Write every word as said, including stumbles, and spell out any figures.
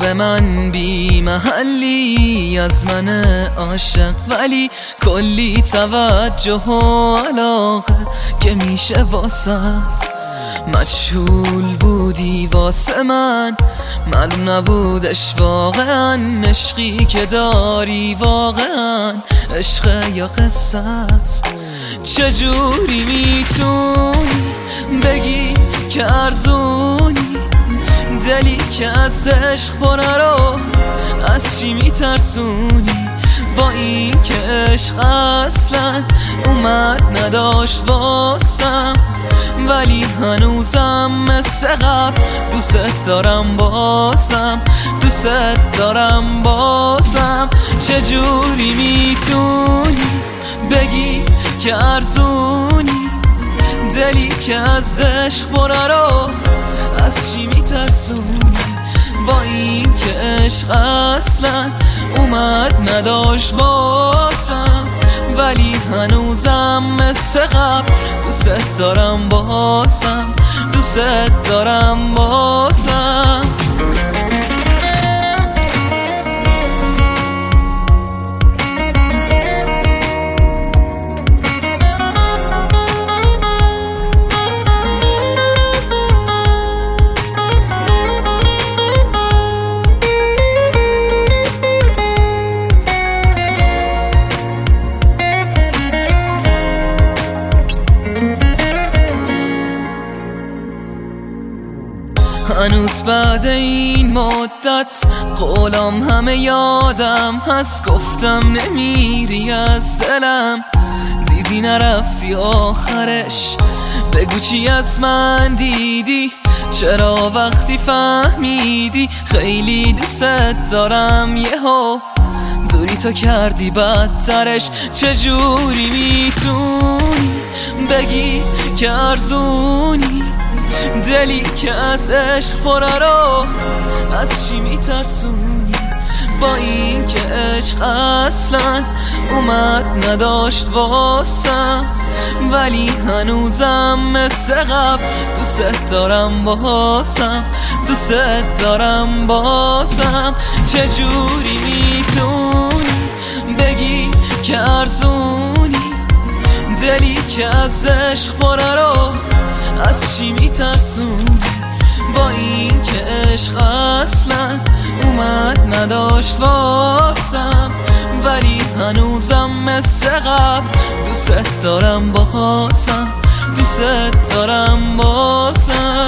به من بی محلی از من عاشق، ولی کلی توجه و علاقه که میشه واسط مجهول بودی واسه من، معلوم نبودش واقعا عشقی که داری واقعا عشق یا قصه است. چجوری میتونی بگی که ارزونی دلی که از عشق پره رو از چی میترسونی؟ با این که عشق اصلا اومد نداشت واسم، ولی هنوزم مثل قبل دوست دارم بازم، دوست دارم بازم. چجوری میتونی بگی که ارزونی دلی که از عشق پره رو از چی میترسونی؟ با این که عشق اصلا اومد نداشت واسم، ولی هنوزم مثل قبل دوست دارم بازم، دوست دارم بازم. هنوز بعد این مدت قولم همه یادم هست، گفتم نمیری از دلم، دیدی نرفتی آخرش. بگو چی از من دیدی، چرا وقتی فهمیدی خیلی دوست دارم یهو دوری تا کردی بدترش؟ چجوری میتونی بگی که ارزونی دلی که از عشق پره رو از چی میترسونی؟ با این که عشق اصلا اومد نداشت واسم، ولی هنوزم مثل قبل دوست دارم بازم، دوست دارم بازم. چجوری میتونی بگی که ارزونی دلی که از عشق پره رو از چی میترسونی؟ با این که عشق اصلا اومد نداشت واسم، ولی هنوزم مثل قبل دوست دارم بازم، دوست دارم بازم.